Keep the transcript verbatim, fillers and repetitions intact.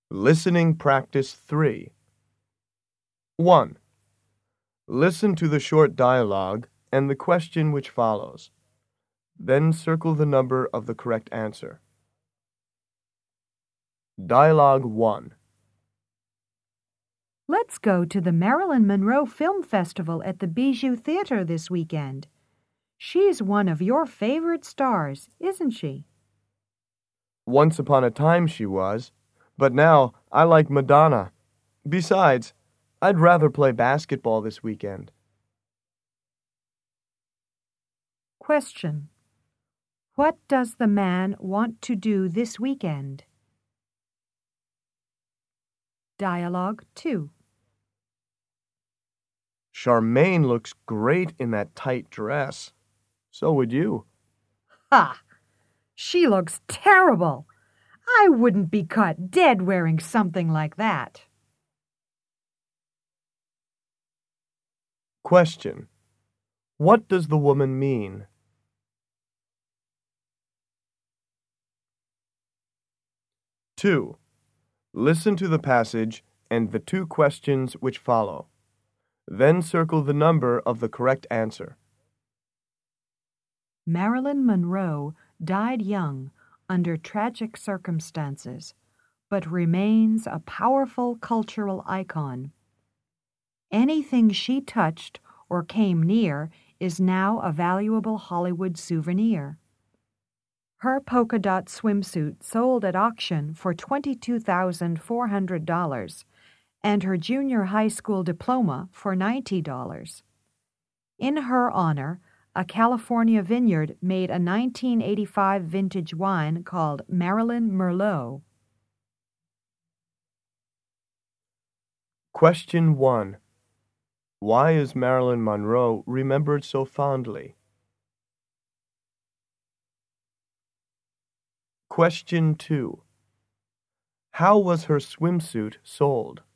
Listening Practice three. one. Listen to the short dialogue and the question which follows. Then circle the number of the correct answer. Dialogue one. Let's go to the Marilyn Monroe Film Festival at the Bijou Theater this weekend. She's one of your favorite stars, isn't she? Once upon a time she was, but now I like Madonna. Besides, I'd rather play basketball this weekend. Question. What does the man want to do this weekend? Dialogue two. Charmaine looks great in that tight dress. So would you. Ha! She looks terrible. I wouldn't be caught dead wearing something like that. Question. What does the woman mean? two. Listen to the passage and the two questions which follow. Then circle the number of the correct answer. Marilyn Monroe died young under tragic circumstances, but remains a powerful cultural icon. Anything she touched or came near is now a valuable Hollywood souvenir. Her polka dot swimsuit sold at auction for twenty-two thousand four hundred dollars and her junior high school diploma for ninety dollars. In her honor, a California vineyard made a nineteen eighty-five vintage wine called Marilyn Merlot. Question one. Why is Marilyn Monroe remembered so fondly? Question two. How was her swimsuit sold?